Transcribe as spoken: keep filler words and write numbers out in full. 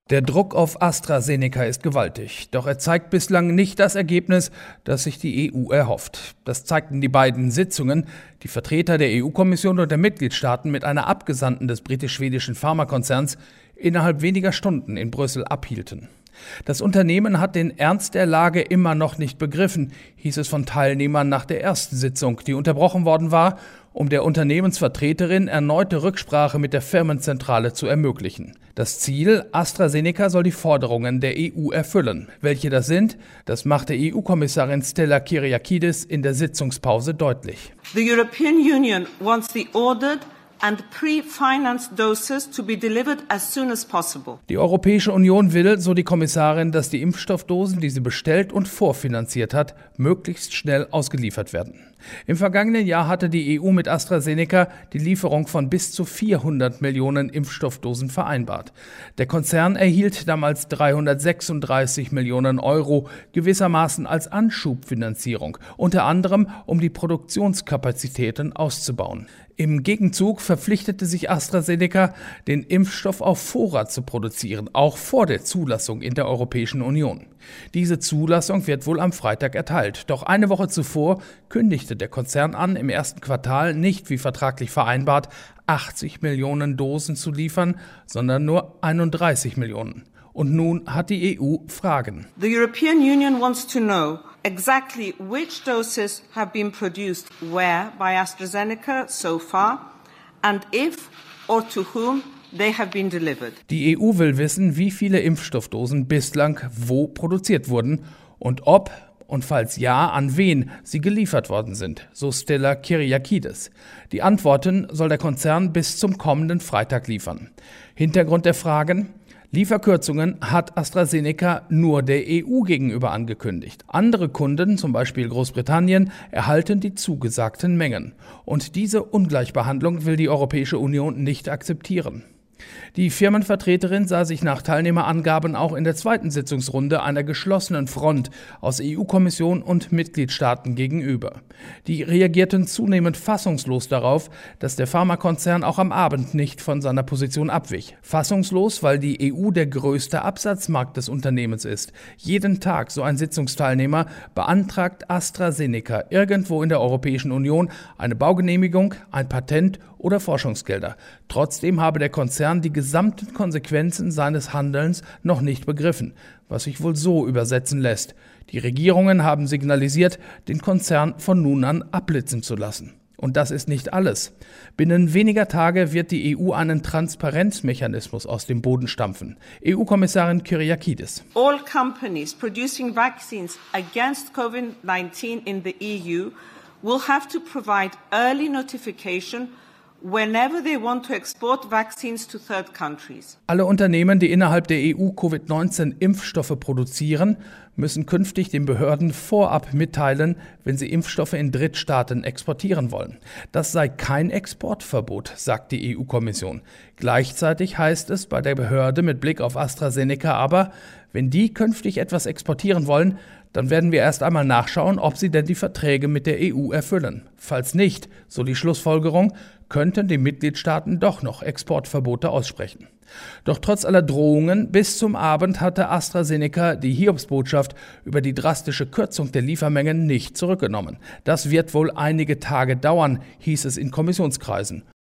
Der Druck auf AstraZeneca ist gewaltig, doch er zeigt bislang nicht das Ergebnis, das sich die E U erhofft. Das zeigten die beiden Sitzungen, die Vertreter der E U-Kommission und der Mitgliedstaaten mit einer Abgesandten des britisch-schwedischen Pharmakonzerns innerhalb weniger Stunden in Brüssel abhielten. Das Unternehmen hat den Ernst der Lage immer noch nicht begriffen, hieß es von Teilnehmern nach der ersten Sitzung, die unterbrochen worden war, um der Unternehmensvertreterin erneute Rücksprache mit der Firmenzentrale zu ermöglichen. Das Ziel: AstraZeneca soll die Forderungen der E U erfüllen. Welche das sind, das machte E U-Kommissarin Stella Kyriakides in der Sitzungspause deutlich. The European Union wants the ordered and pre-financed doses to be delivered as soon as possible. Die Europäische Union will, so die Kommissarin, dass die Impfstoffdosen, die sie bestellt und vorfinanziert hat, möglichst schnell ausgeliefert werden. Im vergangenen Jahr hatte die E U mit AstraZeneca die Lieferung von bis zu vierhundert Millionen Impfstoffdosen vereinbart. Der Konzern erhielt damals dreihundertsechsunddreißig Millionen Euro, gewissermaßen als Anschubfinanzierung, unter anderem um die Produktionskapazitäten auszubauen. Im Gegenzug verpflichtete sich AstraZeneca, den Impfstoff auf Vorrat zu produzieren, auch vor der Zulassung in der Europäischen Union. Diese Zulassung wird wohl am Freitag erteilt. Doch eine Woche zuvor kündigte der Konzern an, im ersten Quartal nicht wie vertraglich vereinbart achtzig Millionen Dosen zu liefern, sondern nur einunddreißig Millionen. Und nun hat die E U Fragen. The European Union wants to know exactly which doses have been produced where by AstraZeneca so far and if or to whom they have been delivered. Die E U will wissen, wie viele Impfstoffdosen bislang wo produziert wurden und ob und falls ja, an wen sie geliefert worden sind, so Stella Kyriakides. Die Antworten soll der Konzern bis zum kommenden Freitag liefern. Hintergrund der Fragen: Lieferkürzungen hat AstraZeneca nur der E U gegenüber angekündigt. Andere Kunden, zum Beispiel Großbritannien, erhalten die zugesagten Mengen. Und diese Ungleichbehandlung will die Europäische Union nicht akzeptieren. Die Firmenvertreterin sah sich nach Teilnehmerangaben auch in der zweiten Sitzungsrunde einer geschlossenen Front aus E U-Kommission und Mitgliedstaaten gegenüber. Die reagierten zunehmend fassungslos darauf, dass der Pharmakonzern auch am Abend nicht von seiner Position abwich. Fassungslos, weil die E U der größte Absatzmarkt des Unternehmens ist. Jeden Tag, so ein Sitzungsteilnehmer, beantragt AstraZeneca irgendwo in der Europäischen Union eine Baugenehmigung, ein Patent oder Forschungsgelder. Trotzdem habe der Konzern die gesamten Konsequenzen seines Handelns noch nicht begriffen, was sich wohl so übersetzen lässt: Die Regierungen haben signalisiert, den Konzern von nun an abblitzen zu lassen. Und das ist nicht alles. Binnen weniger Tage wird die E U einen Transparenzmechanismus aus dem Boden stampfen. E U-Kommissarin Kyriakides. All companies producing vaccines against COVID nineteen in the E U will have to provide early notification whenever they want to export vaccines to third countries. Alle Unternehmen, die innerhalb der E U Covid neunzehn Impfstoffe produzieren, müssen künftig den Behörden vorab mitteilen, wenn sie Impfstoffe in Drittstaaten exportieren wollen. Das sei kein Exportverbot, sagt die E U-Kommission. Gleichzeitig heißt es bei der Behörde mit Blick auf AstraZeneca aber, wenn die künftig etwas exportieren wollen, dann werden wir erst einmal nachschauen, ob sie denn die Verträge mit der E U erfüllen. Falls nicht, so die Schlussfolgerung, könnten die Mitgliedstaaten doch noch Exportverbote aussprechen. Doch trotz aller Drohungen, bis zum Abend hatte AstraZeneca die Hiobsbotschaft über die drastische Kürzung der Liefermengen nicht zurückgenommen. Das wird wohl einige Tage dauern, hieß es in Kommissionskreisen.